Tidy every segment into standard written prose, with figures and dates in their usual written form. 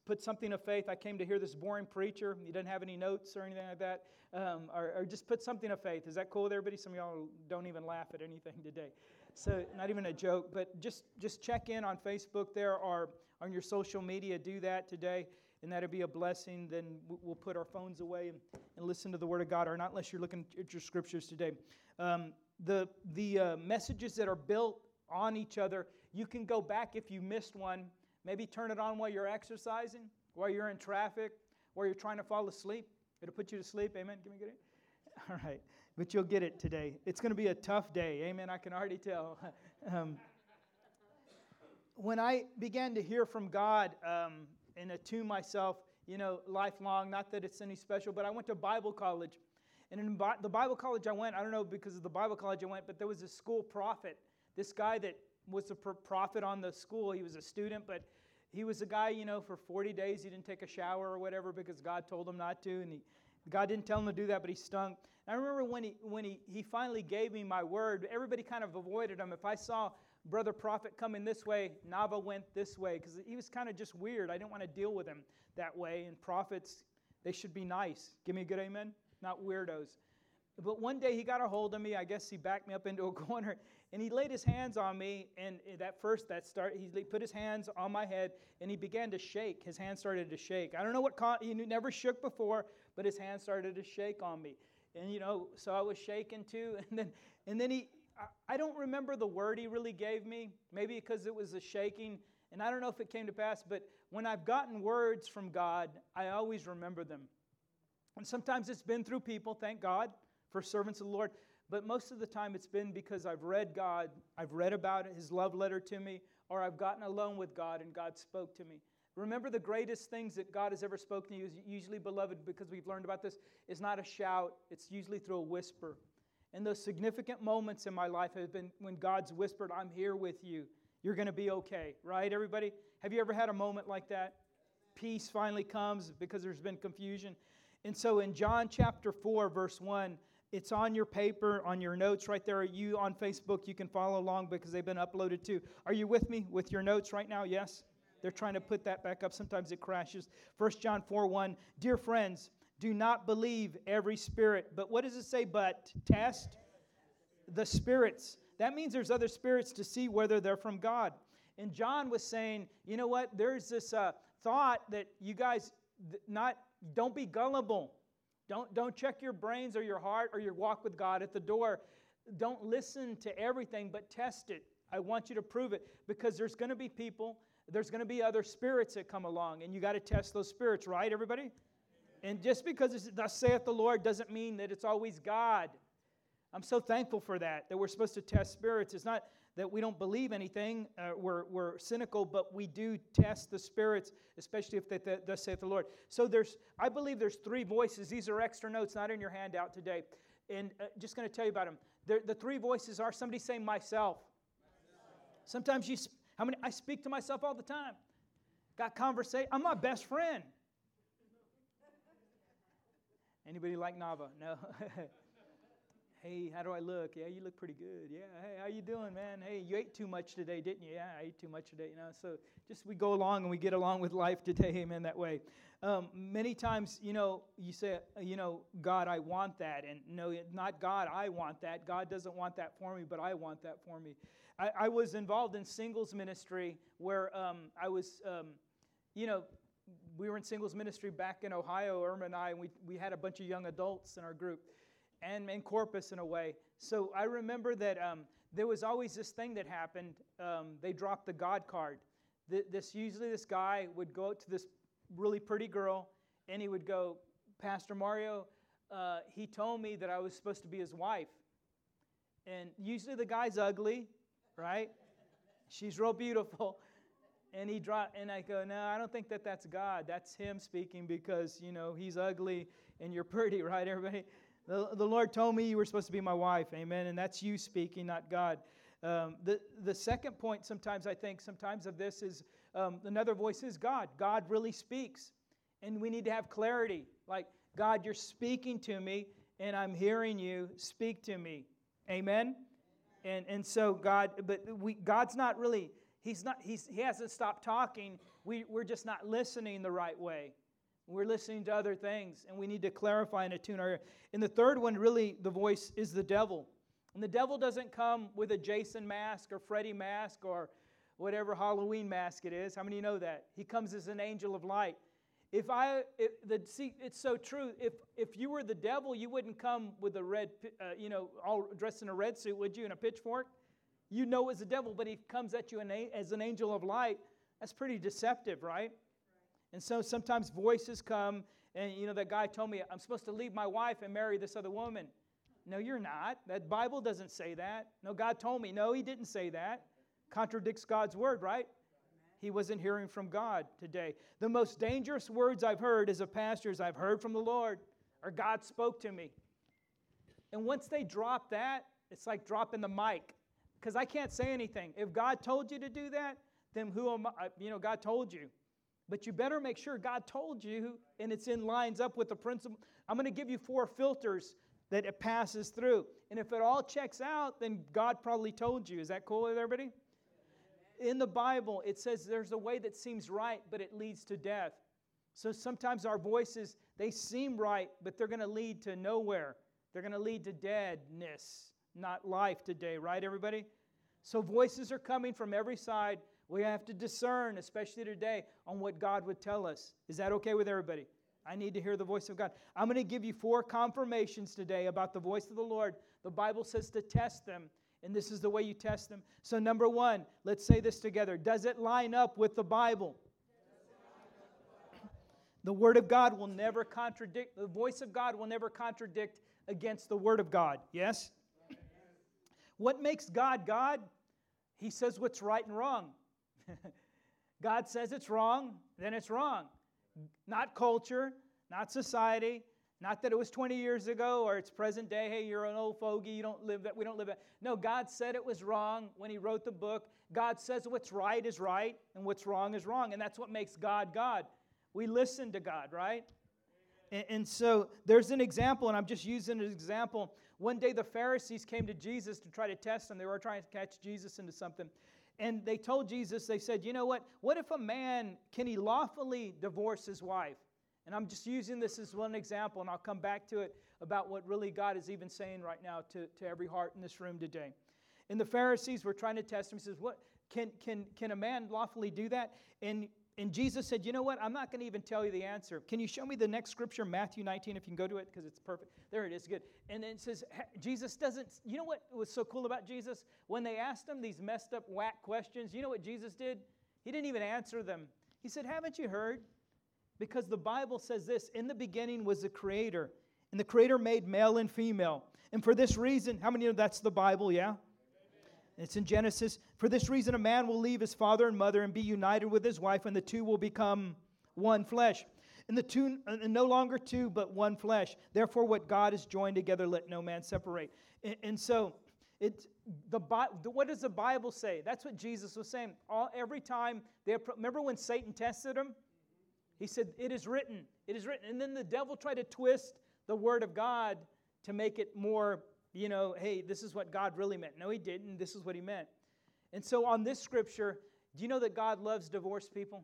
put something of faith. I came to hear this boring preacher. He doesn't have any notes or anything like that. Or just put something of faith. Is that cool with everybody? Some of y'all don't even laugh at anything today. So not even a joke, but just check in on Facebook there or on your social media. Do that today, and that'll be a blessing. Then we'll put our phones away and listen to the Word of God, or not unless you're looking at your scriptures today. The messages that are built on each other, you can go back if you missed one. Maybe turn it on while you're exercising, while you're in traffic, while you're trying to fall asleep. It'll put you to sleep. Amen. Can we get it? All right. But you'll get it today. It's going to be a tough day. Amen. I can already tell. When I began to hear from God and attune myself, lifelong, not that it's any special, but I went to Bible college. And in the Bible college I went, I don't know because of the Bible college I went, but there was a school prophet. This guy that was the prophet on the school, he was a student, but he was a guy, for 40 days he didn't take a shower or whatever because God told him not to, and God didn't tell him to do that, but he stunk. And I remember when he finally gave me my word, everybody kind of avoided him. If I saw Brother Prophet coming this way, Nava went this way because he was kind of just weird. I didn't want to deal with him that way, and prophets, they should be nice. Give me a good amen? Not weirdos. But one day he got a hold of me. I guess he backed me up into a corner, and he laid his hands on me. And he put his hands on my head, and he began to shake. His hands started to shake. I don't know what he never shook before, but his hands started to shake on me. And so I was shaking too. And then I don't remember the word he really gave me. Maybe because it was a shaking, and I don't know if it came to pass. But when I've gotten words from God, I always remember them. And sometimes it's been through people, thank God, for servants of the Lord. But most of the time it's been because I've read God, I've read about it, His love letter to me, or I've gotten alone with God and God spoke to me. Remember, the greatest things that God has ever spoken to you is usually, beloved, because we've learned about this, is not a shout. It's usually through a whisper. And those significant moments in my life have been when God's whispered, I'm here with you. You're going to be okay. Right, everybody? Have you ever had a moment like that? Peace finally comes because there's been confusion. And so in John chapter 4, verse 1, it's on your paper, on your notes right there. You on Facebook, you can follow along because they've been uploaded too. Are you with me with your notes right now? Yes? They're trying to put that back up. Sometimes it crashes. 1 John 4:1. Dear friends, do not believe every spirit. But what does it say? But test the spirits. That means there's other spirits to see whether they're from God. And John was saying, you know what? There's this thought that you guys don't be gullible. Don't check your brains or your heart or your walk with God at the door. Don't listen to everything, but test it. I want you to prove it because there's going to be people, there's going to be other spirits that come along, and you got to test those spirits, right, everybody? Amen. And just because it's thus saith the Lord doesn't mean that it's always God. I'm so thankful for that we're supposed to test spirits. It's not that we don't believe anything, we're cynical, but we do test the spirits, especially if thus saith the Lord. So I believe there's three voices. These are extra notes, not in your handout today. And just going to tell you about them. The three voices are, somebody say myself. Sometimes I speak to myself all the time. Got conversation. I'm my best friend. Anybody like Nava? No. Hey, how do I look? Yeah, you look pretty good. Yeah, hey, how you doing, man? Hey, you ate too much today, didn't you? Yeah, I ate too much today. So just we go along and we get along with life today, amen, that way. Many times, you say, God, I want that. And no, not God, I want that. God doesn't want that for me, but I want that for me. I was involved in singles ministry where I was, we were in singles ministry back in Ohio, Irma and I, and we had a bunch of young adults in our group. And in Corpus in a way. So I remember that there was always this thing that happened. They dropped the God card. Usually this guy would go to this really pretty girl, and he would go, Pastor Mario, he told me that I was supposed to be his wife. And usually the guy's ugly, right? She's real beautiful. And I go, no, I don't think that's God. That's him speaking because, he's ugly and you're pretty, right, everybody? The Lord told me you were supposed to be my wife, amen, and that's you speaking, not God. The second point sometimes of this is another voice is God. God really speaks, and we need to have clarity. Like, God, you're speaking to me, and I'm hearing you. Speak to me, amen? And so God's not really, He hasn't stopped talking. We're just not listening the right way. We're listening to other things, and we need to clarify and attune our ear. And the third one, really, the voice is the devil. And the devil doesn't come with a Jason mask or Freddy mask or whatever Halloween mask it is. How many know that? He comes as an angel of light. See, it's so true. If you were the devil, you wouldn't come with a red, all dressed in a red suit, would you, and a pitchfork? You know it's the devil, but he comes at you as an angel of light. That's pretty deceptive, right? And so sometimes voices come, and that guy told me, I'm supposed to leave my wife and marry this other woman. No, you're not. That Bible doesn't say that. No, God told me. No, He didn't say that. Contradicts God's word, right? He wasn't hearing from God today. The most dangerous words I've heard as a pastor is I've heard from the Lord, or God spoke to me. And once they drop that, it's like dropping the mic, because I can't say anything. If God told you to do that, then who am I? God told you. But you better make sure God told you, and it's in lines up with the principle. I'm going to give you 4 filters that it passes through. And if it all checks out, then God probably told you. Is that cool with everybody? In the Bible, it says there's a way that seems right, but it leads to death. So sometimes our voices, they seem right, but they're going to lead to nowhere. They're going to lead to deadness, not life today, right, everybody? So voices are coming from every side. We have to discern, especially today, on what God would tell us. Is that okay with everybody? I need to hear the voice of God. I'm going to give you 4 confirmations today about the voice of the Lord. The Bible says to test them, and this is the way you test them. So number 1, let's say this together. Does it line up with the Bible? The Word of God will never contradict, the voice of God will never contradict against the Word of God. Yes? What makes God God? He says what's right and wrong. God says it's wrong, then it's wrong. Not culture, not society, not that it was 20 years ago or it's present day. Hey, you're an old fogey, you don't live that. We don't live that. No, God said it was wrong when He wrote the book. God says what's right is right and what's wrong is wrong, and that's what makes God God. We listen to God, right? And so there's an example, and I'm just using an example. One day the Pharisees came to Jesus to try to test Him. They were trying to catch Jesus into something. And they told Jesus, they said, you know what? What if a man, can he lawfully divorce his wife? And I'm just using this as one example, and I'll come back to it about what really God is even saying right now to every heart in this room today. And the Pharisees were trying to test Him. He says, what, can a man lawfully do that? And Jesus said, you know what? I'm not going to even tell you the answer. Can you show me the next scripture, Matthew 19, if you can go to it, because it's perfect. There it is, good. And then it says, Jesus doesn't, you know what was so cool about Jesus? When they asked Him these messed up, whack questions, you know what Jesus did? He didn't even answer them. He said, haven't you heard? Because the Bible says this, in the beginning was the Creator, and the Creator made male and female. And for this reason, how many know that's the Bible, yeah? It's in Genesis. For this reason, a man will leave his father and mother and be united with his wife, and the two will become one flesh. And the two, no longer two, but one flesh. Therefore, what God has joined together, let no man separate. And so, what does the Bible say? That's what Jesus was saying. Every time, remember when Satan tested Him? He said, it is written. It is written. And then the devil tried to twist the Word of God to make it more, hey, this is what God really meant. No, He didn't. This is what He meant. And so on this scripture, do you know that God loves divorced people?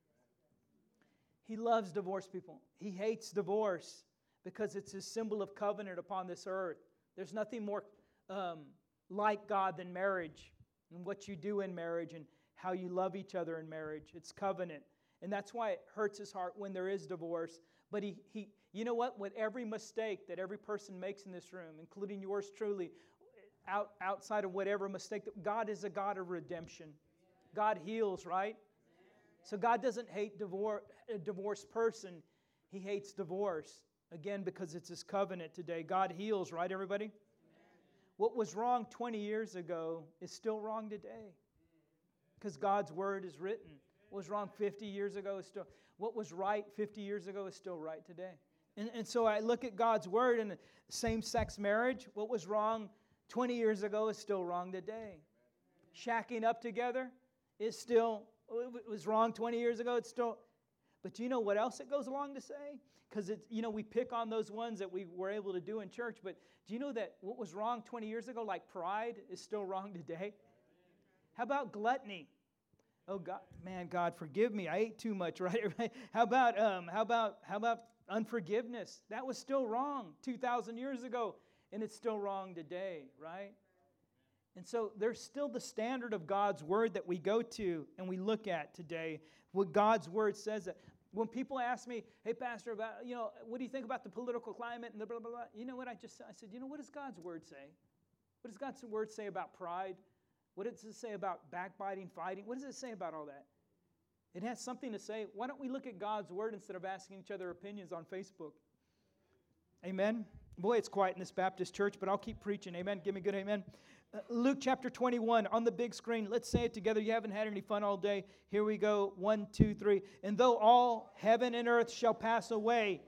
He loves divorced people. He hates divorce because it's His symbol of covenant upon this earth. There's nothing more like God than marriage and what you do in marriage and how you love each other in marriage. It's covenant. And that's why it hurts His heart when there is divorce. But he you know what? With every mistake that every person makes in this room, including yours truly, outside of whatever mistake, God is a God of redemption. God heals, right? So God doesn't hate a divorced person. He hates divorce. Again, because it's His covenant today. God heals, right, everybody? What was wrong 20 years ago is still wrong today. Because God's Word is written. What was wrong 50 years ago is still... What was right 50 years ago is still right today. And so I look at God's Word and same-sex marriage. What was wrong 20 years ago is still wrong today. Shacking up together is still... It was wrong 20 years ago. It's still... But do you know what else it goes along to say? Because we pick on those ones that we were able to do in church. But do you know that what was wrong 20 years ago, like pride, is still wrong today? How about gluttony? Oh God, man, God, forgive me. I ate too much, right? How about unforgiveness? That was still wrong 2,000 years ago, and it's still wrong today, right? And so there's still the standard of God's word that we go to and we look at today. What God's word says. That when people ask me, "Hey, Pastor, about what do you think about the political climate and the blah blah blah?" You know what I said, what does God's word say? What does God's word say about pride? What does it say about backbiting, fighting? What does it say about all that? It has something to say. Why don't we look at God's word instead of asking each other opinions on Facebook? Amen? Boy, it's quiet in this Baptist church, but I'll keep preaching. Amen? Give me a good amen. Luke chapter 21 on the big screen. Let's say it together. You haven't had any fun all day. Here we go. 1, 2, 3. And though all heaven and earth shall pass away,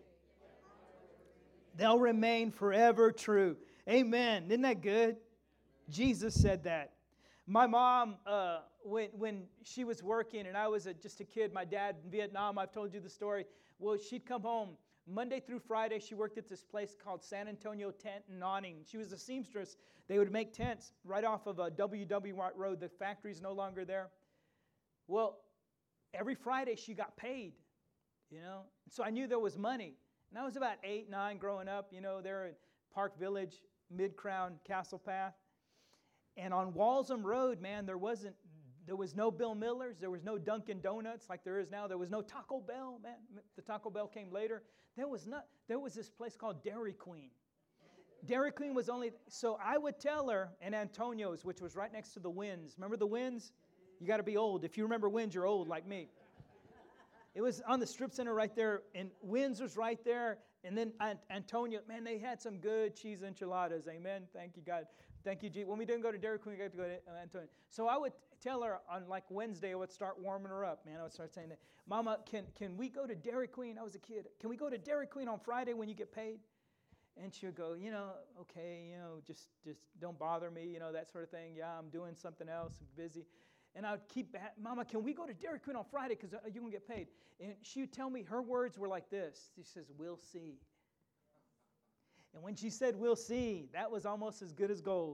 they'll remain forever true. Amen. Isn't that good? Jesus said that. My mom, when she was working and I was just a kid, my dad in Vietnam, I've told you the story. Well, she'd come home Monday through Friday. She worked at this place called San Antonio Tent and Awning. She was a seamstress. They would make tents right off of W.W. Watt Road. The factory's no longer there. Well, every Friday she got paid, So I knew there was money. And I was about 8, 9 growing up, there in Park Village, Mid-Crown, Castle Path. And on Walsham Road, man, there was no Bill Miller's, there was no Dunkin' Donuts like there is now. There was no Taco Bell, man. The Taco Bell came later. There was this place called Dairy Queen. Dairy Queen was only, so I would tell her, and Antonio's, which was right next to the Winds. Remember the Winds? You got to be old. If you remember Winds, you're old like me. It was on the strip center right there, and Winds was right there. And then Antonio, man, they had some good cheese enchiladas. Amen. Thank you, God. Thank you, G. When we didn't go to Dairy Queen, we got to go to Antonio. So I would tell her on like Wednesday, I would start warming her up, man. I would start saying that, Mama, can we go to Dairy Queen? I was a kid. Can we go to Dairy Queen on Friday when you get paid? And she would go, okay, just don't bother me, that sort of thing. Yeah, I'm doing something else, I'm busy. And I would keep, Mama, can we go to Dairy Queen on Friday because you're going to get paid? And she would tell me, her words were like this. She says, we'll see. And when she said, we'll see, that was almost as good as gold.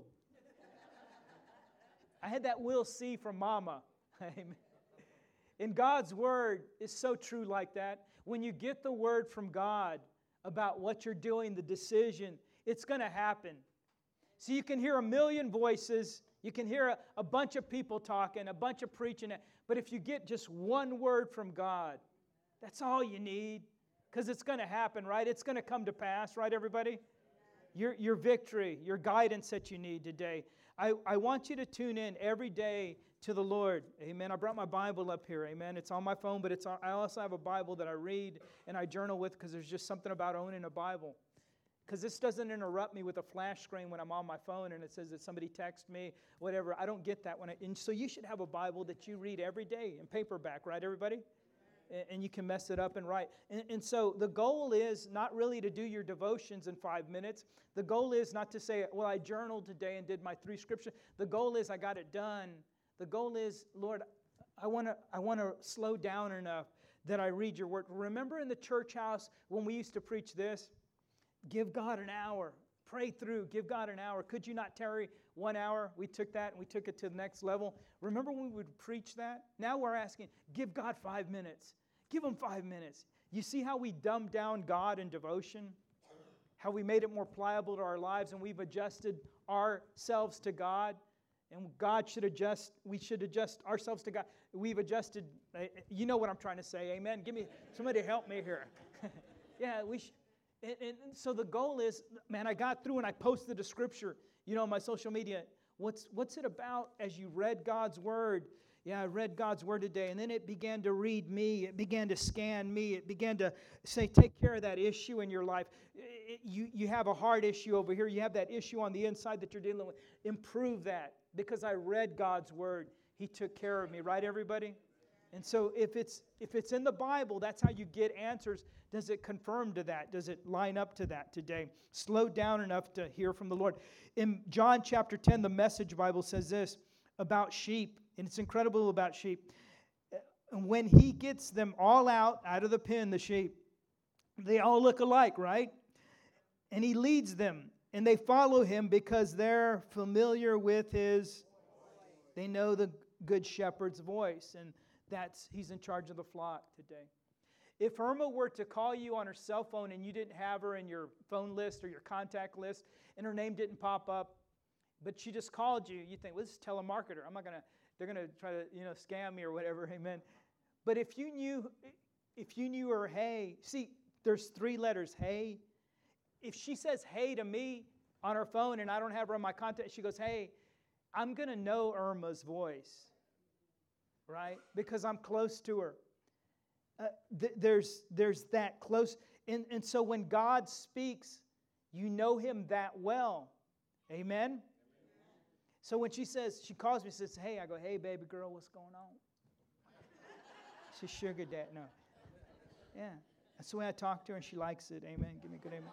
I had that we'll see from Mama. Amen. And God's word is so true like that. When you get the word from God about what you're doing, the decision, it's going to happen. So you can hear a million voices. You can hear a bunch of people talking, a bunch of preaching. But if you get just one word from God, that's all you need. Because it's going to happen, right? It's going to come to pass, right, everybody? Your victory, your guidance that you need today. I want you to tune in every day to the Lord. Amen. I brought my Bible up here. Amen. It's on my phone, but I also have a Bible that I read and I journal with because there's just something about owning a Bible. Because this doesn't interrupt me with a flash screen when I'm on my phone and it says that somebody texted me, whatever. I don't get that and so you should have a Bible that you read every day in paperback, right, everybody? And you can mess it up and write. And so the goal is not really to do your devotions in 5 minutes. The goal is not to say, well, I journaled today and did my 3 scriptures. The goal is I got it done. The goal is, Lord, I want to slow down enough that I read your word. Remember in the church house when we used to preach this? Give God an hour. Pray through. Give God an hour. Could you not tarry 1 hour? We took that and we took it to the next level. Remember when we would preach that? Now we're asking, give God 5 minutes. Give him 5 minutes. You see how we dumbed down God in devotion? How we made it more pliable to our lives and we've adjusted ourselves to God? And we should adjust ourselves to God. We've adjusted, you know what I'm trying to say, amen? Somebody help me here. Yeah, and so the goal is, man, I got through and I posted a scripture, on my social media. What's it about as you read God's word? Yeah, I read God's word today, and then it began to read me. It began to scan me. It began to say, take care of that issue in your life. You have a heart issue over here. You have that issue on the inside that you're dealing with. Improve that because I read God's word. He took care of me, right, everybody? And so if it's in the Bible, that's how you get answers. Does it confirm to that? Does it line up to that today? Slow down enough to hear from the Lord. In John chapter 10, the Message Bible says this about sheep, and it's incredible about sheep. And when he gets them all out of the pen, the sheep, they all look alike, right? And he leads them, and they follow him because they're familiar with his, they know good shepherd's voice, and he's in charge of the flock today. If Irma were to call you on her cell phone and you didn't have her in your phone list or your contact list, and her name didn't pop up, but she just called you, you think, well, this is a telemarketer. They're gonna try to, scam me or whatever, amen. But if you knew her, hey, see, there's 3 letters, hey. If she says hey to me on her phone and I don't have her on my contact, she goes, hey, I'm gonna know Irma's voice, right? Because I'm close to her. There's that close, and so when God speaks, you know Him that well, amen? So when she calls me, says, hey, I go, hey, baby girl, what's going on? She's sugar dad, no. Yeah, that's the way I talk to her, and she likes it, amen? Give me a good amen.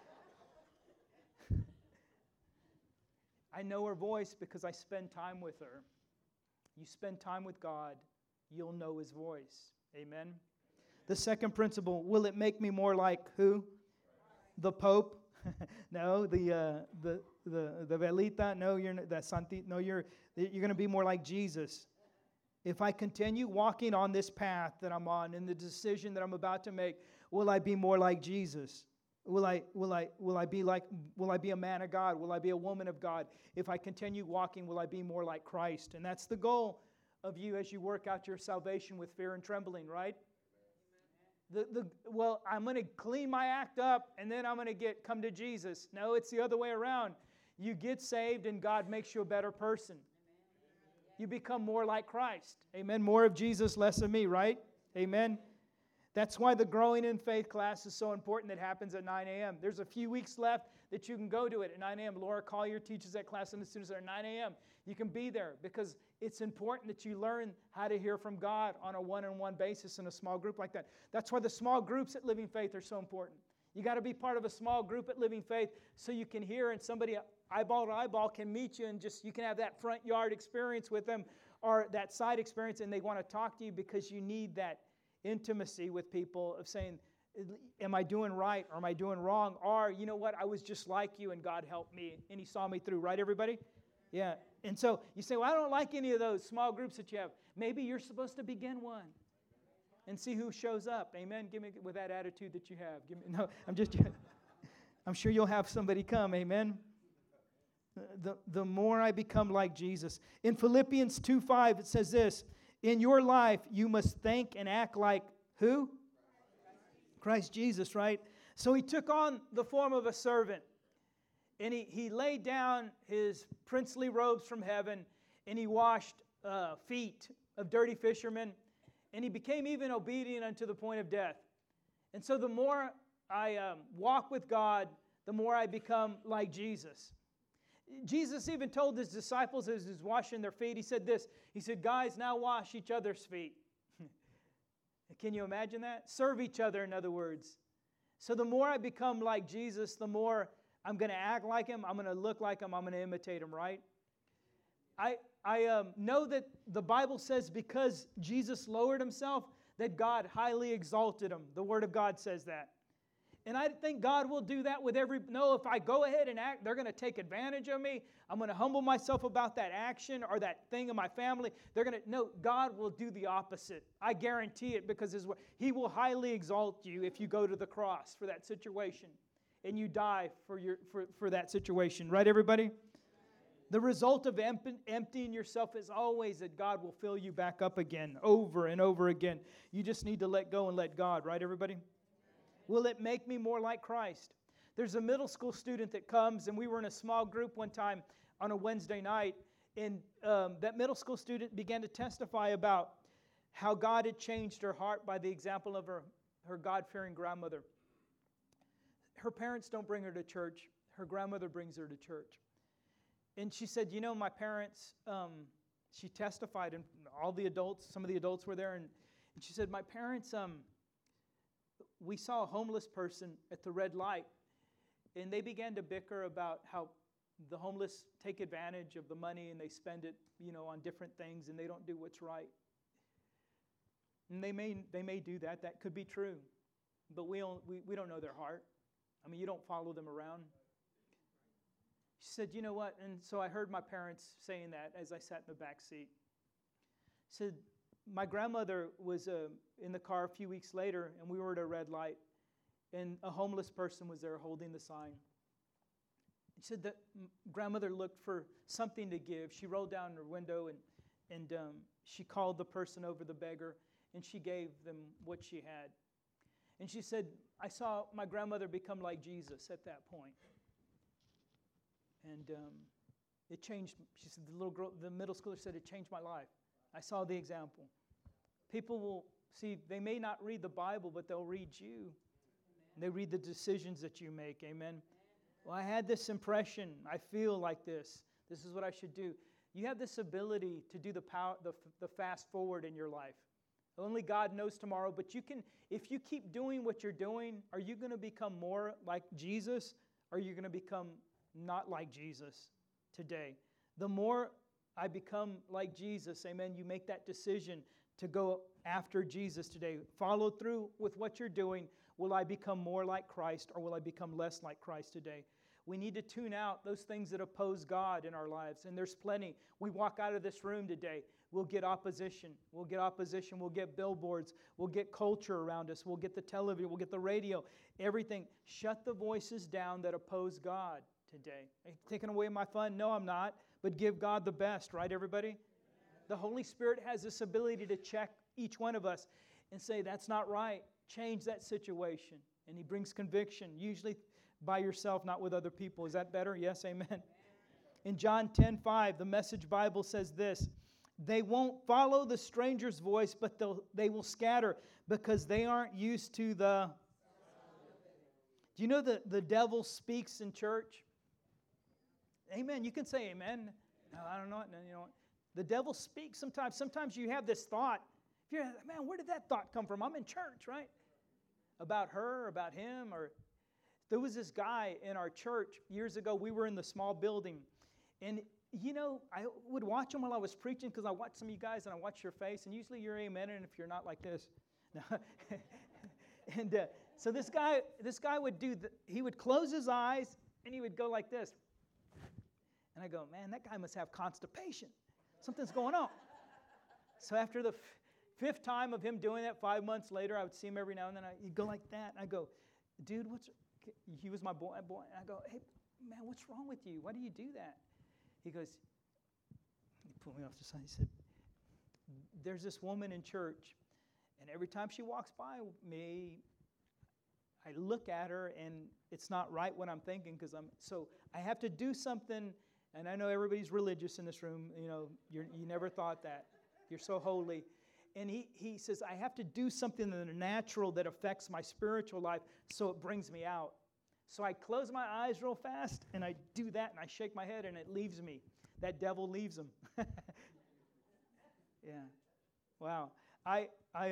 I know her voice because I spend time with her. You spend time with God, you'll know His voice. Amen. The second principle, will it make me more like who? The Pope? No, the Velita? No, you're the Santi. No, you're going to be more like Jesus. If I continue walking on this path that I'm on, in the decision that I'm about to make, will I be more like Jesus? Will I be a man of God? Will I be a woman of God? If I continue walking, will I be more like Christ? And that's the goal of you as you work out your salvation with fear and trembling, right? Well, I'm going to clean my act up and then I'm going to come to Jesus. No, it's the other way around. You get saved and God makes you a better person. You become more like Christ. Amen. More of Jesus, less of me, right? Amen. That's why the Growing in Faith class is so important. That happens at 9 a.m. There's a few weeks left that you can go to it at 9 a.m. Laura Collier teaches that class, and as soon as they're at 9 a.m., you can be there because it's important that you learn how to hear from God on a one-on-one basis in a small group like that. That's why the small groups at Living Faith are so important. You got to be part of a small group at Living Faith so you can hear, and somebody eyeball to eyeball can meet you, and just you can have that front yard experience with them or that side experience, and they want to talk to you because you need that intimacy with people of saying, am I doing right or am I doing wrong? Or, you know what, I was just like you and God helped me and He saw me through, right, everybody? Yeah. And so you say, well, I don't like any of those small groups that you have. Maybe you're supposed to begin one and see who shows up. Amen? Give me with that attitude that you have. No, I'm sure you'll have somebody come. Amen? The more I become like Jesus. In Philippians 2:5, it says this, in your life, you must think and act like who? Christ Jesus, right? So He took on the form of a servant. And he laid down His princely robes from heaven. And He washed feet of dirty fishermen. And He became even obedient unto the point of death. And so the more I walk with God, the more I become like Jesus. Jesus even told His disciples as He was washing their feet, He said this, He said, guys, now wash each other's feet. Can you imagine that? Serve each other, in other words. So the more I become like Jesus, the more I'm going to act like Him, I'm going to look like Him, I'm going to imitate Him, right? I know that the Bible says because Jesus lowered Himself, that God highly exalted Him. The Word of God says that. And I think God will do that with if I go ahead and act, they're going to take advantage of me. I'm going to humble myself about that action or that thing in my family. God will do the opposite. I guarantee it because He will highly exalt you if you go to the cross for that situation and you die for that situation. Right, everybody? The result of emptying yourself is always that God will fill you back up again, over and over again. You just need to let go and let God. Right, everybody? Will it make me more like Christ? There's a middle school student that comes, and we were in a small group one time on a Wednesday night, and that middle school student began to testify about how God had changed her heart by the example of her God-fearing grandmother. Her parents don't bring her to church. Her grandmother brings her to church. And she said, my parents, she testified, and some of the adults were there, and she said, my parents, we saw a homeless person at the red light, and they began to bicker about how the homeless take advantage of the money and they spend it, on different things, and they don't do what's right. And they may do that. That could be true, but we don't know their heart. I mean, you don't follow them around. She said, you know what? And so I heard my parents saying that as I sat in the back seat. said, my grandmother was in the car a few weeks later, and we were at a red light, and a homeless person was there holding the sign. She said that grandmother looked for something to give. She rolled down her window, and she called the person over, the beggar, and she gave them what she had. And she said, I saw my grandmother become like Jesus at that point. And it changed. She said, the little girl, the middle schooler said, it changed my life. I saw the example. People will see, they may not read the Bible, but they'll read you. They read the decisions that you make. Amen. Well, I had this impression. I feel like this. This is what I should do. You have this ability to do the fast forward in your life. Only God knows tomorrow, but you can, if you keep doing what you're doing, are you going to become more like Jesus, or are you going to become not like Jesus today? The more I become like Jesus, amen, you make that decision to go after Jesus today. Follow through with what you're doing. Will I become more like Christ, or will I become less like Christ today? We need to tune out those things that oppose God in our lives, and there's plenty. We walk out of this room today, we'll get opposition. We'll get billboards. We'll get culture around us. We'll get the television. We'll get the radio. Everything. Shut the voices down that oppose God today. Are you taking away my fun? No, I'm not. But give God the best, right, everybody? The Holy Spirit has this ability to check each one of us and say, that's not right. Change that situation. And He brings conviction, usually by yourself, not with other people. Is that better? Yes, amen. In John 10:5, the Message Bible says this, they won't follow the stranger's voice, but they will scatter because they aren't used to the... Do you know that the devil speaks in church? Amen. You can say amen. No, I don't know. No, you know what? The devil speaks sometimes. Sometimes you have this thought. If you're, man, where did that thought come from? I'm in church, right? About her, about him, or... There was this guy in our church years ago. We were in the small building. And, you know, I would watch him while I was preaching because I watched some of you guys and I watched your face. And usually you're amening if you're not like this. And so this guy would he would close his eyes and he would go like this. And I go, man, that guy must have constipation. Something's going on. So after the fifth time of him doing that, 5 months later, I would see him every now and then. He'd go like that. And I go, dude, he was my boy. And I go, hey, man, what's wrong with you? Why do you do that? He goes, he pulled me off the side. He said, there's this woman in church, and every time she walks by me, I look at her, and it's not right what I'm thinking so I have to do something. And I know everybody's religious in this room. You know, you never thought that. You're so holy. And he says, I have to do something in the natural that affects my spiritual life so it brings me out. So I close my eyes real fast, and I do that, and I shake my head, and it leaves me. That devil leaves him. Yeah. Wow. I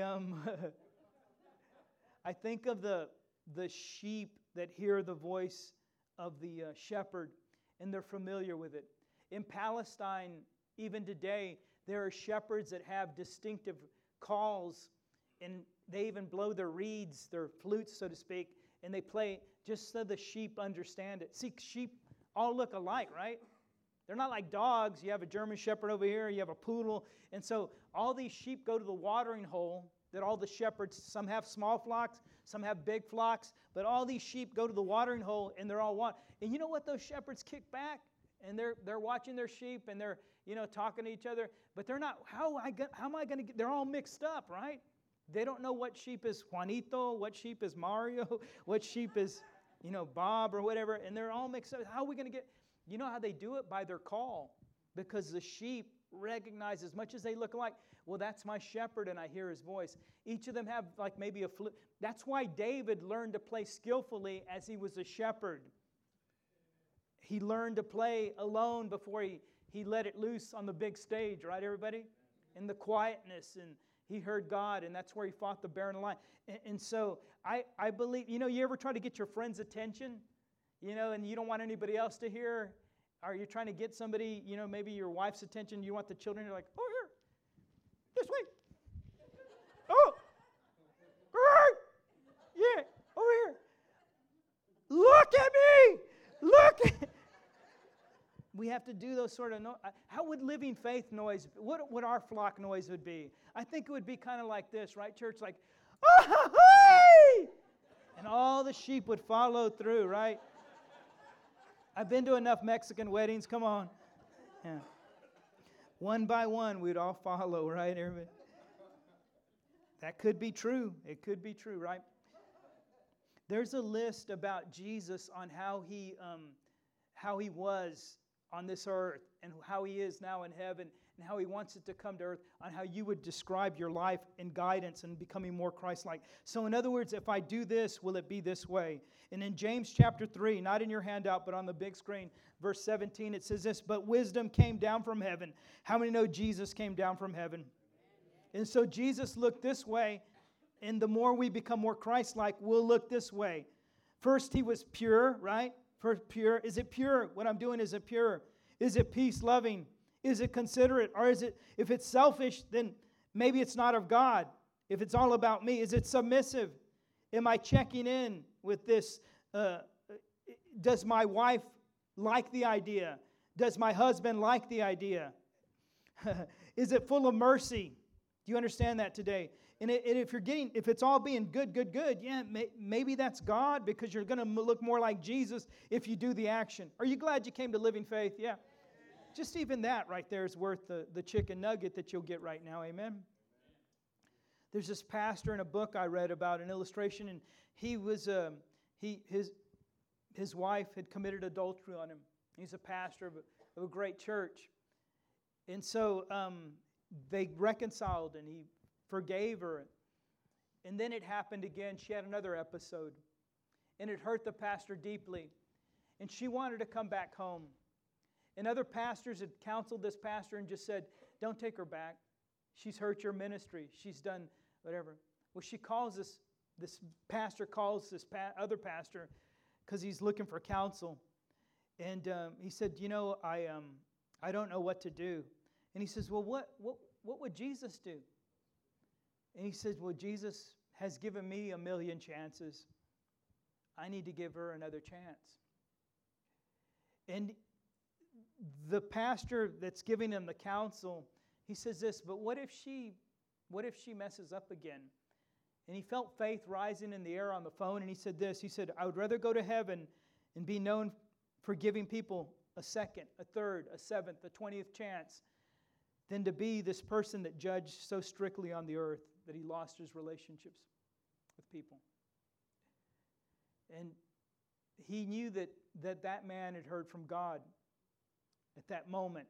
think of the sheep that hear the voice of the shepherd, and they're familiar with it. In Palestine, even today, there are shepherds that have distinctive calls, and they even blow their reeds, their flutes, so to speak, and they play just so the sheep understand it. See, sheep all look alike, right? They're not like dogs. You have a German shepherd over here, you have a poodle, and so all these sheep go to the watering hole that all the shepherds, some have small flocks, some have big flocks, but all these sheep go to the watering hole, and they're all one. And you know what those shepherds kick back? And they're watching their sheep, and they're, you know, talking to each other, but they're not, how am I going to get, they're all mixed up, right? They don't know what sheep is Juanito, what sheep is Mario, what sheep is, you know, Bob or whatever, and they're all mixed up. How are we going to get, you know how they do it? By their call, because the sheep recognize as much as they look alike, well, that's my shepherd, and I hear his voice. Each of them have like maybe a flute. That's why David learned to play skillfully as he was a shepherd. He learned to play alone before he let it loose on the big stage, right, everybody? In the quietness, and he heard God, and that's where he fought the bear and the lion. And so I believe, you know, you ever try to get your friend's attention, you know, and you don't want anybody else to hear? Are you trying to get somebody, you know, maybe your wife's attention, you want the children, you're like, oh, here, this way. Oh, right. Yeah, over here. Look at me. Look. we have to do those sort of how would living faith noise, what would our flock noise would be? I think it would be kind of like this, right, church? Like, oh, and all the sheep would follow through, right? I've been to enough Mexican weddings, come on. Yeah. One by one, we'd all follow, right? Everybody. That could be true. It could be true, right? There's a list about Jesus on how he was on this earth and how he is now in heaven and how he wants it to come to earth, on how you would describe your life and guidance and becoming more Christ-like. So in other words, if I do this, will it be this way? And in James chapter 3, not in your handout, but on the big screen, verse 17, it says this, but wisdom came down from heaven. How many know Jesus came down from heaven? And so Jesus looked this way, and the more we become more Christ-like, we'll look this way. First, he was pure, right? First, pure. Is it pure? What I'm doing, is it pure? Is it peace-loving? Is it considerate? Or is it, if it's selfish, then maybe it's not of God. If it's all about me, is it submissive? Am I checking in with this? Does my wife like the idea? Does my husband like the idea? Is it full of mercy? Do you understand that today? And if it's all being good, yeah, maybe that's God, because you're going to look more like Jesus if you do the action. Are you glad you came to Living Faith? Yeah. Just even that right there is worth the chicken nugget that you'll get right now. Amen. There's this pastor in a book I read about, an illustration, and his wife had committed adultery on him. He's a pastor of a great church. And so they reconciled, and he forgave her. And then it happened again. She had another episode. And it hurt the pastor deeply. And she wanted to come back home. And other pastors had counseled this pastor and just said, don't take her back. She's hurt your ministry. She's done whatever. Well, she calls this pastor calls this other pastor because he's looking for counsel. And he said, I don't know what to do. And he says, well, what would Jesus do? And he says, well, Jesus has given me 1,000,000 chances. I need to give her another chance. And the pastor that's giving him the counsel, he says this, but what if she messes up again? And he felt faith rising in the air on the phone, and he said this, he said, I would rather go to heaven and be known for giving people a second, a third, a seventh, a 20th chance than to be this person that judged so strictly on the earth that he lost his relationships with people. And he knew that man had heard from God at that moment.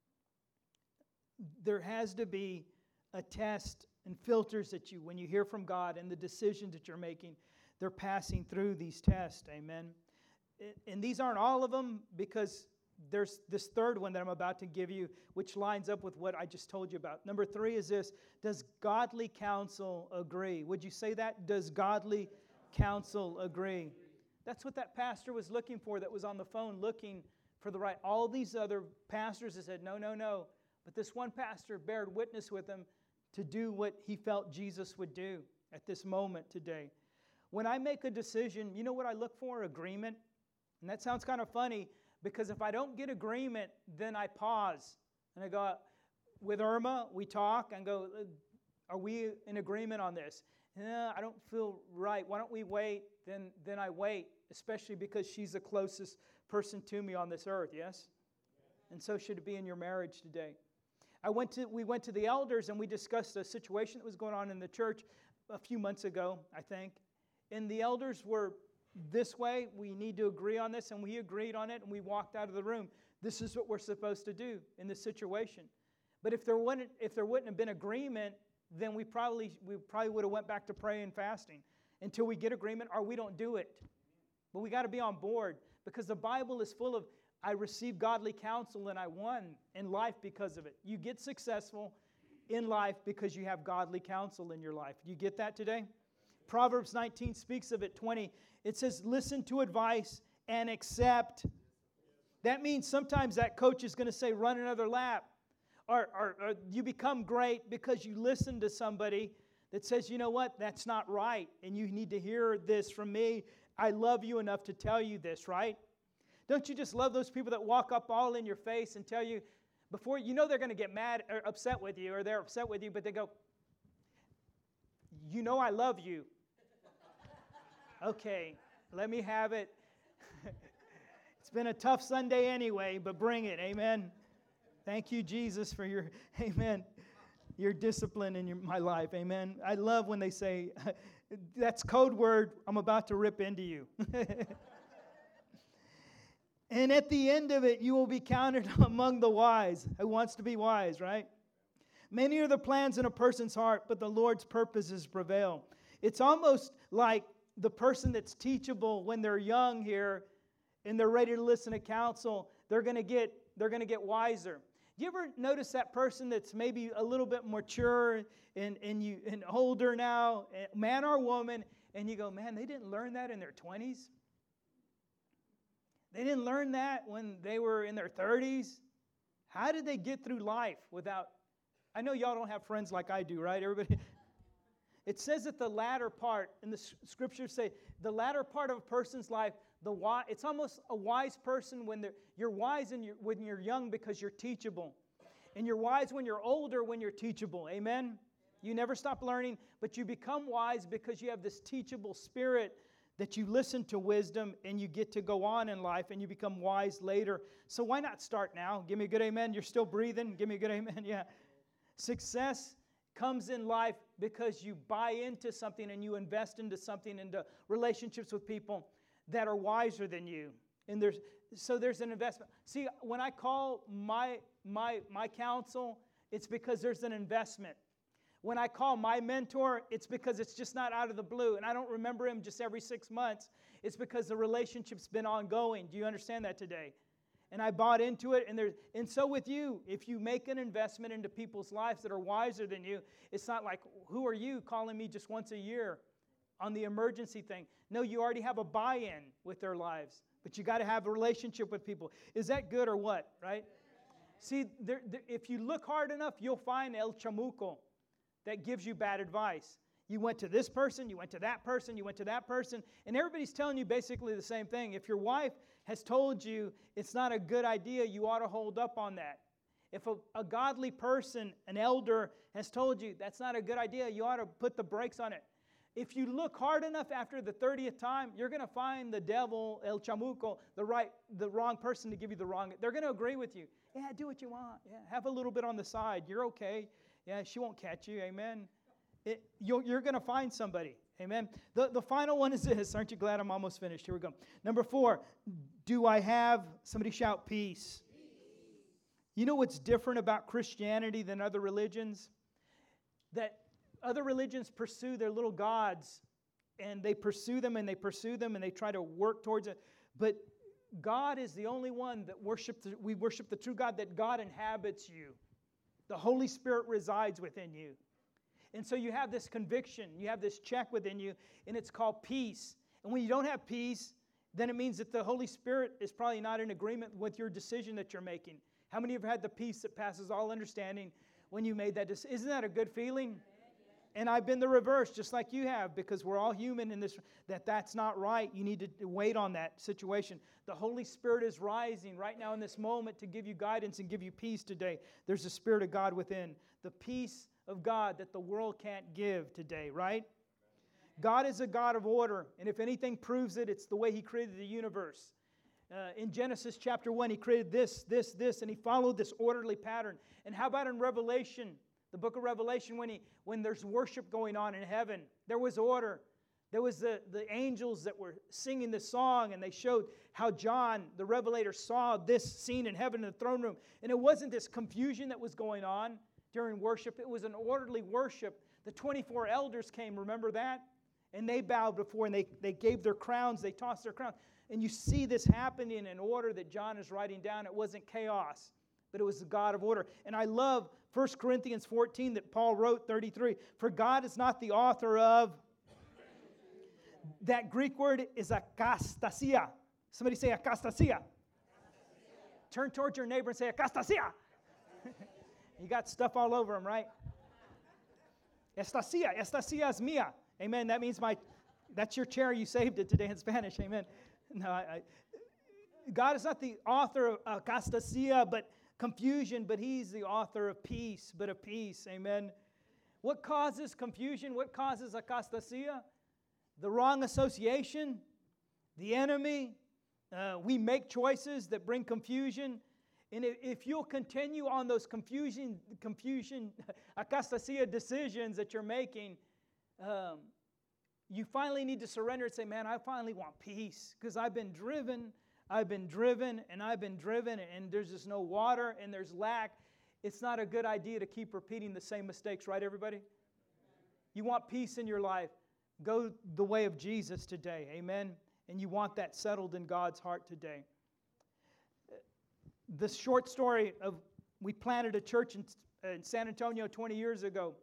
There has to be a test and filters that when you hear from God and the decisions that you're making, they're passing through these tests. Amen. And these aren't all of them, because there's this third one that I'm about to give you, which lines up with what I just told you about. Number 3 is this: does godly counsel agree? Would you say that? Does godly counsel agree? That's what that pastor was looking for, that was on the phone looking for the right. All these other pastors have said, no. But this one pastor bared witness with him to do what he felt Jesus would do at this moment today. When I make a decision, you know what I look for? Agreement. And that sounds kind of funny, because if I don't get agreement, then I pause. And I go, with Irma, we talk and go, are we in agreement on this? I don't feel right. Why don't we wait? Then I wait, especially because she's the closest person to me on this earth, yes? And so should it be in your marriage today. We went to the elders and we discussed a situation that was going on in the church a few months ago, I think. And the elders were this way, we need to agree on this, and we agreed on it, and we walked out of the room. This is what we're supposed to do in this situation. But if there wouldn't have been agreement, then we probably would have went back to praying and fasting until we get agreement, or we don't do it. But we got to be on board, because the Bible is full of, I received godly counsel and I won in life because of it. You get successful in life because you have godly counsel in your life. Do you get that today? Proverbs 19 speaks of it, 20. It says, listen to advice and accept. That means sometimes that coach is going to say, run another lap. Or you become great because you listen to somebody that says, you know what, that's not right, and you need to hear this from me. I love you enough to tell you this, right? Don't you just love those people that walk up all in your face and tell you, before you know they're going to get mad or upset with you, or they're upset with you, but they go, you know I love you. Okay, let me have it. It's been a tough Sunday anyway, but bring it, amen. Thank you, Jesus, for your, amen, your discipline in my life, amen. I love when they say, that's code word, I'm about to rip into you. And at the end of it, you will be counted among the wise. Who wants to be wise, right? Many are the plans in a person's heart, but the Lord's purposes prevail. It's almost like the person that's teachable when they're young here and they're ready to listen to counsel, they're going to get wiser. Do you ever notice that person that's maybe a little bit mature and older now, man or woman, and you go, man, they didn't learn that in their 20s? They didn't learn that when they were in their 30s? How did they get through life without... I know y'all don't have friends like I do, right? Everybody. It says that the latter part, and the scriptures say, the latter part of a person's life, it's almost a wise person when you're wise when you're young because you're teachable. And you're wise when you're older when you're teachable. Amen? You never stop learning, but you become wise because you have this teachable spirit that you listen to wisdom and you get to go on in life and you become wise later. So why not start now? Give me a good amen. You're still breathing. Give me a good amen. Yeah. Success comes in life because you buy into something and you invest into something, into relationships with people that are wiser than you. And there's an investment. See, when I call my counsel, it's because there's an investment. When I call my mentor, it's because it's just not out of the blue. And I don't remember him just every 6 months. It's because the relationship's been ongoing. Do you understand that today? And I bought into it. And so with you, if you make an investment into people's lives that are wiser than you, it's not like, who are you calling me just once a year on the emergency thing? No, you already have a buy-in with their lives. But you got to have a relationship with people. Is that good or what, right? See, if you look hard enough, you'll find El Chamuco that gives you bad advice. You went to this person, you went to that person, you went to that person, and everybody's telling you basically the same thing. If your wife has told you it's not a good idea, you ought to hold up on that. If a godly person, an elder, has told you that's not a good idea, you ought to put the brakes on it. If you look hard enough after the 30th time, you're going to find the devil, El Chamuco, the wrong person to give you the wrong. They're going to agree with you. Yeah, do what you want. Yeah, have a little bit on the side. You're okay. Yeah, she won't catch you. Amen. You're going to find somebody. Amen. The final one is this. Aren't you glad I'm almost finished? Here we go. Number 4, do I have, somebody shout, peace. You know what's different about Christianity than other religions? That other religions pursue their little gods, and they pursue them, and they pursue them, and they try to work towards it. But God is the only one that we worship the true God, that God inhabits you. The Holy Spirit resides within you. And so you have this conviction, you have this check within you, and it's called peace. And when you don't have peace, then it means that the Holy Spirit is probably not in agreement with your decision that you're making. How many of you have had the peace that passes all understanding when you made that decision? Isn't that a good feeling? And I've been the reverse, just like you have, because we're all human in this, that's not right. You need to wait on that situation. The Holy Spirit is rising right now in this moment to give you guidance and give you peace today. There's the Spirit of God within. The peace of God that the world can't give today, right? God is a God of order, and if anything proves it, it's the way He created the universe. In Genesis chapter 1, He created this, and He followed this orderly pattern. And how about in Revelation? The book of Revelation, when there's worship going on in heaven, there was order. There was the angels that were singing the song, and they showed how John, the Revelator, saw this scene in heaven in the throne room. And it wasn't this confusion that was going on during worship. It was an orderly worship. The 24 elders came, remember that? And they bowed before, and they gave their crowns, they tossed their crowns. And you see this happening in order that John is writing down. It wasn't chaos, but it was the God of order. And I love 1 Corinthians 14 that Paul wrote, 33. For God is not the author of... That Greek word is akastasia. Somebody say akastasia. Turn towards your neighbor and say akastasia. You got stuff all over them, right? Estasia. Estasia es mía. Amen. That means that's your chair. You saved it today in Spanish. Amen. No, God is not the author of apostasia, but confusion, but He's the author of peace, but of peace. Amen. What causes confusion? What causes apostasia? The wrong association, the enemy. We make choices that bring confusion. And if you'll continue on those confusion, apostasia decisions that you're making, you finally need to surrender and say, man, I finally want peace because I've been driven, and there's just no water, and there's lack. It's not a good idea to keep repeating the same mistakes, right, everybody? You want peace in your life, go the way of Jesus today, amen? And you want that settled in God's heart today. The short story of, we planted a church in San Antonio 20 years ago.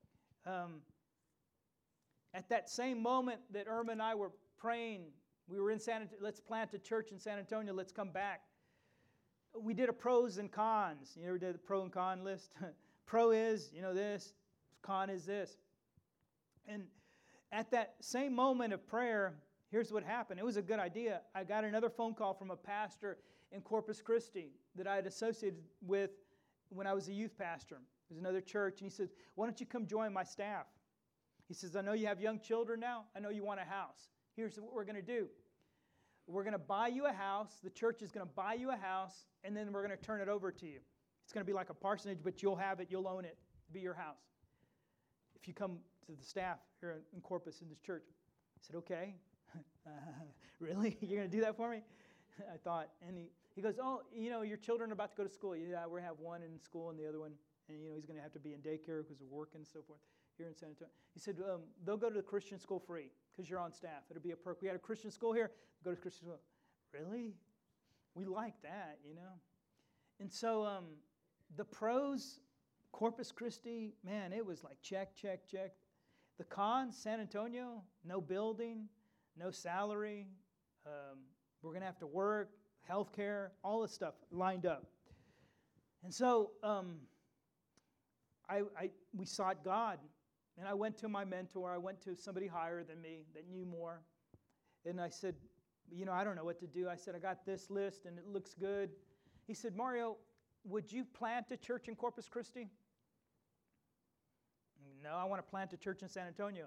At that same moment that Irma and I were praying, we were in San Antonio, let's plant a church in San Antonio, let's come back. We did a pros and cons. You ever did the pro and con list? Pro is, this. Con is this. And at that same moment of prayer, here's what happened. It was a good idea. I got another phone call from a pastor in Corpus Christi that I had associated with when I was a youth pastor. There's another church, and he said, why don't you come join my staff? He says, I know you have young children now. I know you want a house. Here's what we're going to do. We're going to buy you a house. The church is going to buy you a house, and then we're going to turn it over to you. It's going to be like a parsonage, but you'll have it. You'll own it. It'll be your house. If you come to the staff here in Corpus in this church. I said, okay. Really? You're going to do that for me? I thought. And he goes, oh, your children are about to go to school. Yeah, we're going to have one in school and the other one. And, he's going to have to be in daycare because they're working and so forth here in San Antonio. He said, they'll go to the Christian school free because you're on staff. It'll be a perk. We had a Christian school here. Go to Christian school. Really? We like that, And so the pros, Corpus Christi, man, it was like check, check, check. The cons, San Antonio, no building, no salary. We're going to have to work, health care, all this stuff lined up. And so we sought God. And I went to my mentor. I went to somebody higher than me that knew more. And I said, I don't know what to do. I said, I got this list and it looks good. He said, Mario, would you plant a church in Corpus Christi? No, I want to plant a church in San Antonio.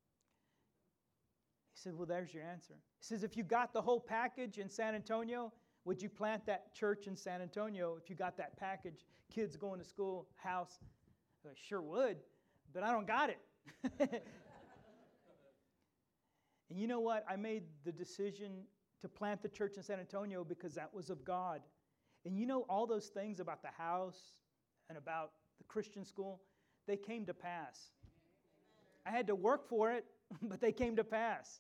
He said, well, there's your answer. He says, if you got the whole package in San Antonio, would you plant that church in San Antonio if you got that package? Kids going to school, house. I sure would, but I don't got it. And you know what? I made the decision to plant the church in San Antonio because that was of God. And all those things about the house and about the Christian school, they came to pass. I had to work for it, but they came to pass.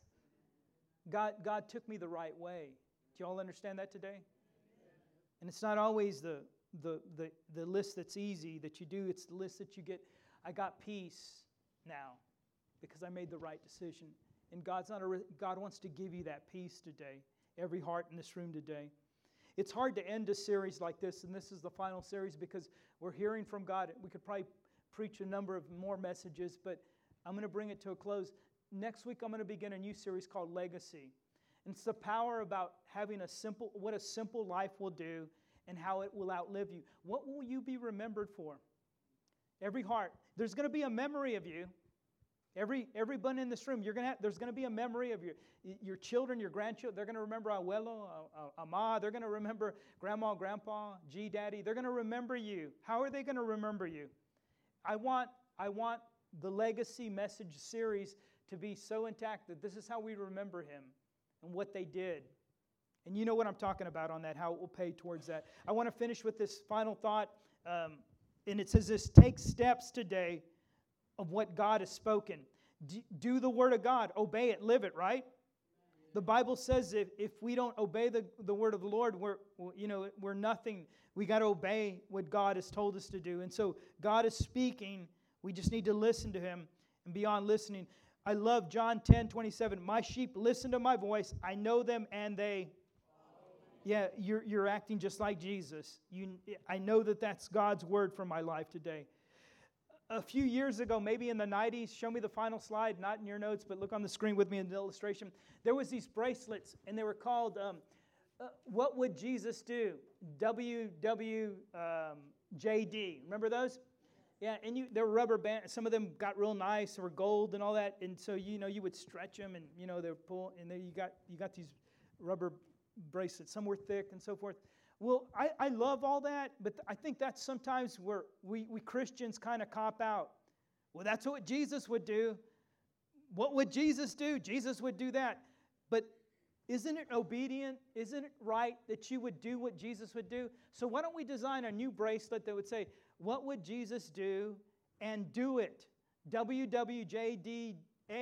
God took me the right way. Do you all understand that today? And it's not always the list that's easy that you do. It's the list that you get. I got peace now because I made the right decision. And God wants to give you that peace today. Every heart in this room today. It's hard to end a series like this, and this is the final series because we're hearing from God. We could probably preach a number of more messages, but I'm going to bring it to a close. Next week, I'm going to begin a new series called Legacy. And it's the power about having what a simple life will do and how it will outlive you. What will you be remembered for? Every heart. There's going to be a memory of you. Everyone in this room, there's going to be a memory of your children, your grandchildren. They're going to remember abuelo, ama. They're going to remember grandma, grandpa, G-daddy. They're going to remember you. How are they going to remember you? I want the Legacy Message series to be so intact that this is how we remember him and what they did. And you know what I'm talking about on that, how it will pay towards that. I want to finish with this final thought. And it says this, take steps today of what God has spoken. Do the Word of God. Obey it. Live it, right? The Bible says if we don't obey the Word of the Lord, we're nothing. We got to obey what God has told us to do. And so God is speaking. We just need to listen to Him. And beyond listening, I love John 10:27. My sheep listen to my voice. I know them and they... Yeah, you're acting just like Jesus. I know that's God's word for my life today. A few years ago, maybe in the 90s, show me the final slide, not in your notes, but look on the screen with me in the illustration. There was these bracelets, and they were called What would Jesus do? WWJD. Remember those? Yeah, and they were rubber bands. Some of them got real nice, were gold and all that. And so, you would stretch them and, they would pull. And then you got these rubber bracelets. Some were thick and so forth. Well, I love all that, but I think that's sometimes where we Christians kind of cop out. Well, that's what Jesus would do. What would Jesus do? Jesus would do that. But isn't it obedient? Isn't it right that you would do what Jesus would do? So why don't we design a new bracelet that would say, what would Jesus do? And do it. WWJDADI.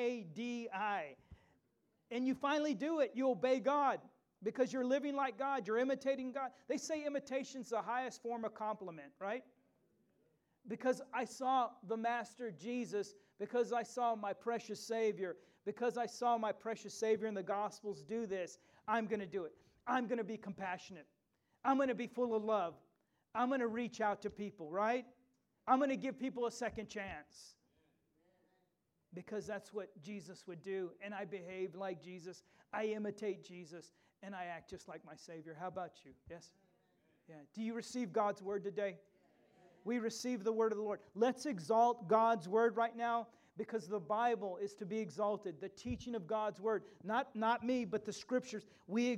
And you finally do it. You obey God because you're living like God. You're imitating God. They say imitation's the highest form of compliment, right? Because I saw the Master Jesus, because I saw my precious Savior, because I saw my precious Savior in the Gospels do this, I'm going to do it. I'm going to be compassionate. I'm going to be full of love. I'm going to reach out to people, right? I'm going to give people a second chance. Because that's what Jesus would do. And I behave like Jesus. I imitate Jesus. And I act just like my Savior. How about you? Yes? Yeah. Do you receive God's word today? We receive the word of the Lord. Let's exalt God's word right now, because the Bible is to be exalted. The teaching of God's word. Not me, but the scriptures. We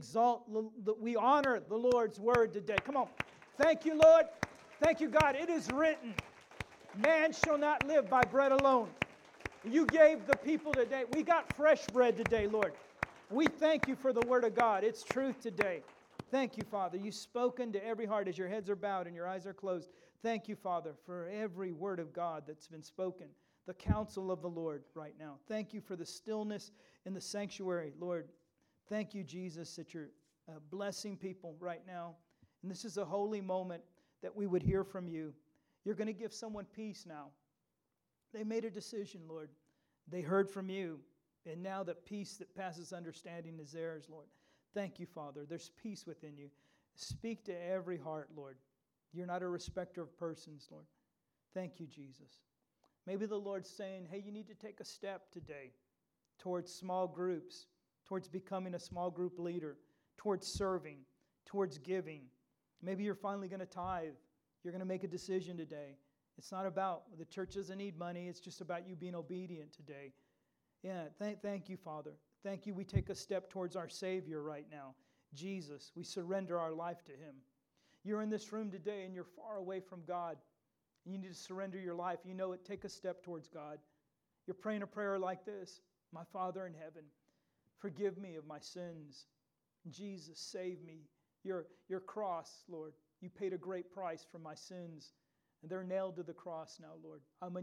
honor the Lord's word today. Come on. Thank you, Lord. Thank you, God. It is written, man shall not live by bread alone. You gave the people today. We got fresh bread today, Lord. We thank you for the word of God. It's truth today. Thank you, Father. You've spoken to every heart as your heads are bowed and your eyes are closed. Thank you, Father, for every word of God that's been spoken. The counsel of the Lord right now. Thank you for the stillness in the sanctuary, Lord. Thank you, Jesus, that you're blessing people right now. And this is a holy moment that we would hear from you. You're going to give someone peace now. They made a decision, Lord. They heard from you. And now the peace that passes understanding is theirs, Lord. Thank you, Father. There's peace within you. Speak to every heart, Lord. You're not a respecter of persons, Lord. Thank you, Jesus. Maybe the Lord's saying, hey, you need to take a step today towards small groups, towards becoming a small group leader, towards serving, towards giving. Maybe you're finally going to tithe. You're going to make a decision today. It's not about, the church doesn't need money. It's just about you being obedient today. Yeah, thank you, Father. Thank you. We take a step towards our Savior right now, Jesus. We surrender our life to Him. You're in this room today and you're far away from God. You need to surrender your life. You know it. Take a step towards God. You're praying a prayer like this. My Father in heaven, forgive me of my sins. Jesus, save me. Your cross, Lord. You paid a great price for my sins. And they're nailed to the cross now, Lord. I'm a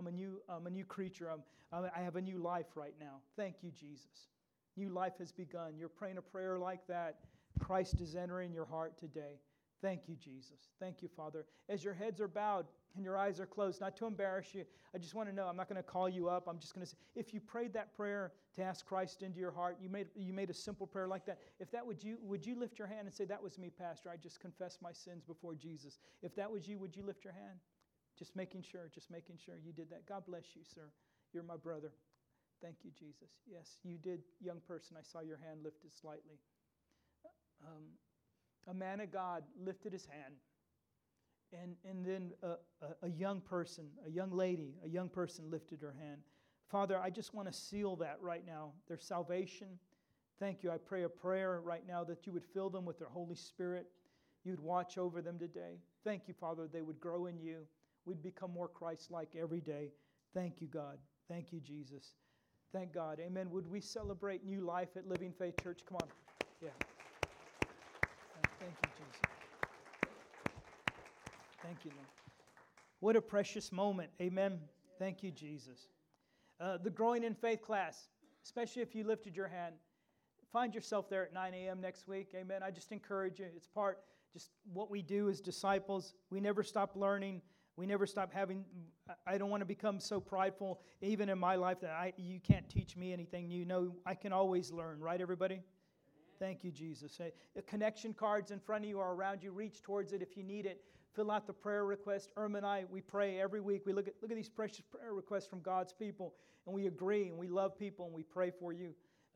new creature. I have a new life right now. Thank you, Jesus. New life has begun. You're praying a prayer like that. Christ is entering your heart today. Thank you, Jesus. Thank you, Father. As your heads are bowed and your eyes are closed, not to embarrass you, I just want to know, I'm not going to call you up. I'm just going to say, if you prayed that prayer to ask Christ into your heart, you made a simple prayer like that. If that would you lift your hand and say, that was me, Pastor. I just confessed my sins before Jesus. If that was you, would you lift your hand? Just making sure you did that. God bless you, sir. You're my brother. Thank you, Jesus. Yes, you did, young person. I saw your hand lifted slightly. A man of God lifted his hand, and then a young person, a young lady, a young person lifted her hand. Father, I just want to seal that right now, their salvation. Thank you. I pray a prayer right now that you would fill them with their Holy Spirit. You'd watch over them today. Thank you, Father, they would grow in you. We'd become more Christ-like every day. Thank you, God. Thank you, Jesus. Thank God. Amen. Would we celebrate new life at Living Faith Church? Come on. Yeah. Thank you, Jesus. Thank you, Lord. What a precious moment. Amen. Thank you, Jesus. The Growing in Faith class, especially if you lifted your hand, find yourself there at 9 a.m. next week. Amen. I just encourage you. It's part, just what we do as disciples. We never stop learning. We never stop having, I don't want to become so prideful, even in my life, that you can't teach me anything new. No, I can always learn. Right, everybody? Thank you, Jesus. The connection cards in front of you or around you. Reach towards it if you need it. Fill out the prayer request. Irma and I, we pray every week. We look at these precious prayer requests from God's people, and we agree, and we love people, and we pray for you.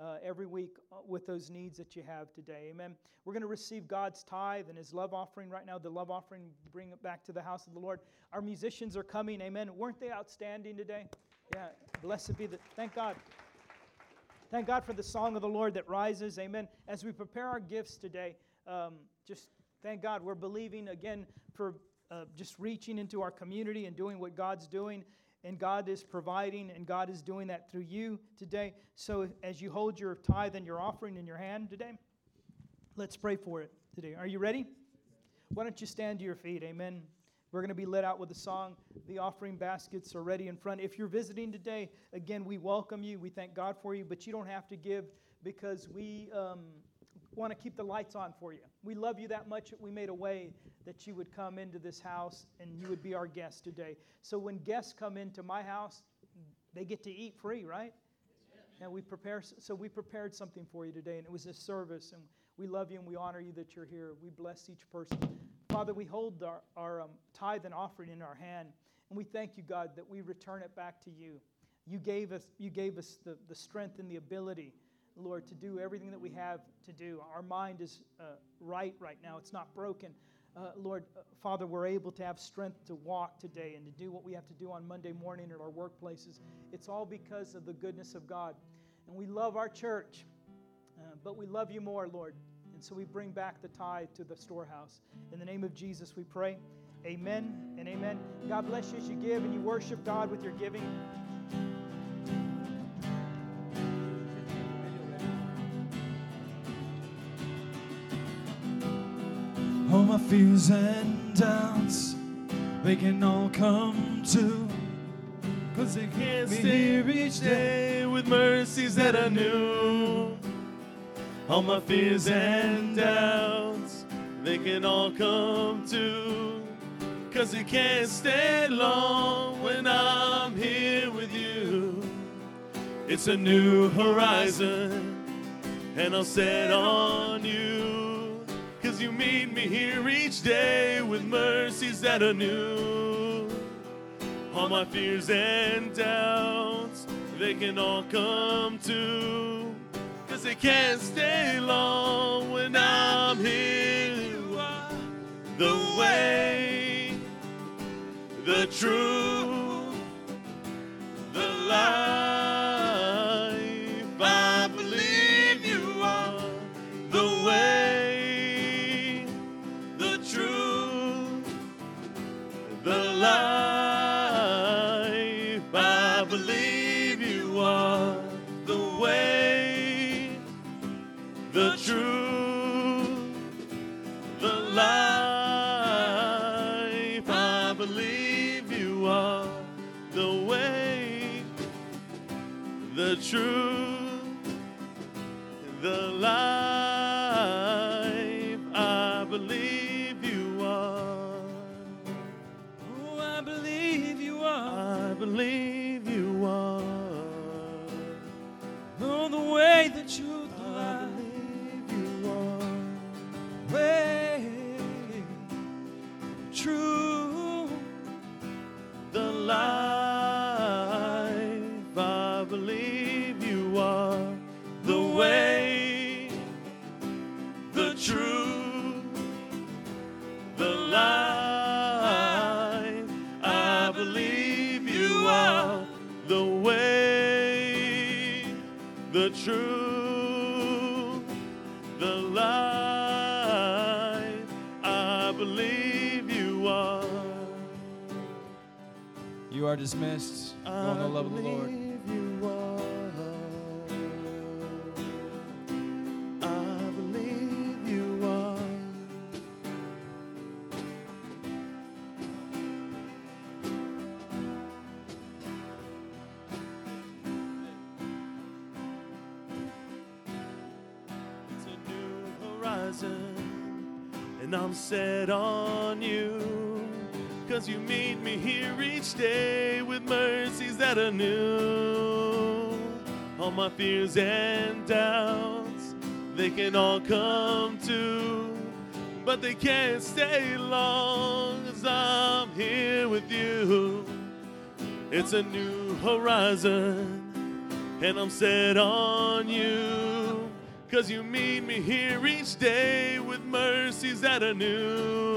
every week with those needs that you have today. Amen. We're going to receive God's tithe and His love offering right now. The love offering, bring it back to the house of the Lord. Our musicians are coming. Amen. Weren't they outstanding today? Yeah. Blessed be the. Thank God. Thank God for the song of the Lord that rises. Amen. As we prepare our gifts today, just thank God. We're believing again for just reaching into our community and doing what God's doing. And God is providing, and God is doing that through you today. So as you hold your tithe and your offering in your hand today, let's pray for it today. Are you ready? Why don't you stand to your feet? Amen. We're going to be led out with a song. The offering baskets are ready in front. If you're visiting today, again, we welcome you. We thank God for you, but you don't have to give because we want to keep the lights on for you. We love you that much that we made a way that you would come into this house and you would be our guest today. So when guests come into my house, they get to eat free, right? And we prepared something for you today, and it was a service, and we love you and we honor you that you're here. We bless each person. Father, we hold our tithe and offering in our hand, and we thank you, God, that we return it back to you. You gave us the strength and the ability, Lord, to do everything that we have to do. Our mind is right now. It's not broken. Lord, Father, we're able to have strength to walk today and to do what we have to do on Monday morning at our workplaces. It's all because of the goodness of God. And we love our church, but we love you more, Lord. And so we bring back the tithe to the storehouse. In the name of Jesus, we pray. Amen and amen. God bless you as you give and you worship God with your giving. All my fears and doubts, they can all come true. 'Cause they can't stay here each day with mercies that are new. All my fears and doubts, they can all come true. 'Cause they can't stay long when I'm here with you. It's a new horizon, and I'll set on you. 'Cause you meet me here each day with mercies that are new. All my fears and doubts, they can all come to. 'Cause they can't stay long when I'm here. You are the way, the truth, the life. I believe you are the way, the truth, the life. I believe you are the way, the truth, the life. I believe you are the way, the truth, the life. I believe you are. Oh, I believe you are. I believe you are. Oh, the way, the truth, the life. I believe you are. Way, true, the life. I believe you are the way, the truth, the life. I believe you are the way, the truth, the life. I believe you are. You are dismissed. Go in the love of the Lord. You are. I believe you are. It's a new horizon, and I'm set on you. 'Cause you meet me here each day with mercies that are new. All my fears and doubts, they can all come to, but they can't stay long as I'm here with you. It's a new horizon, and I'm set on you. 'Cause you meet me here each day with mercies that are new.